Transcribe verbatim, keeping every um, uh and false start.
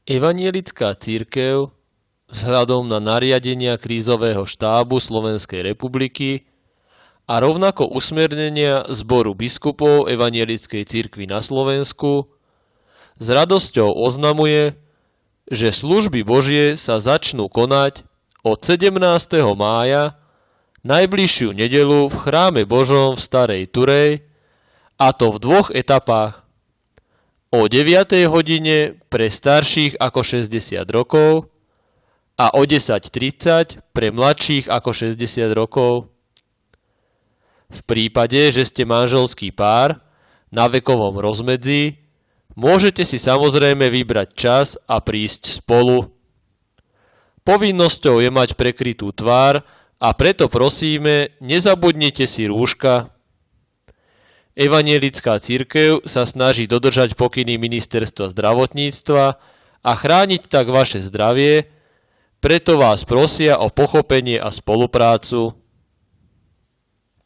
Evanjelická cirkev vzhľadom na nariadenia krízového štábu Slovenskej republiky a rovnako usmernenia Zboru biskupov Evanjelickej cirkvi na Slovensku s radosťou oznamuje, že služby Božie sa začnú konať od sedemnásteho mája najbližšiu nedeľu v chráme Božom v Starej Turej, a to v dvoch etapách. O deviatej hodine pre starších ako šesťdesiat rokov a o desať tridsať pre mladších ako šesťdesiat rokov. V prípade, že ste manželský pár na vekovom rozmedzi, môžete si samozrejme vybrať čas a prísť spolu. Povinnosťou je mať prekrytú tvár a preto prosíme, nezabudnite si rúška. Evanjelická cirkev sa snaží dodržať pokyny Ministerstva zdravotníctva a chrániť tak vaše zdravie, preto vás prosia o pochopenie a spoluprácu.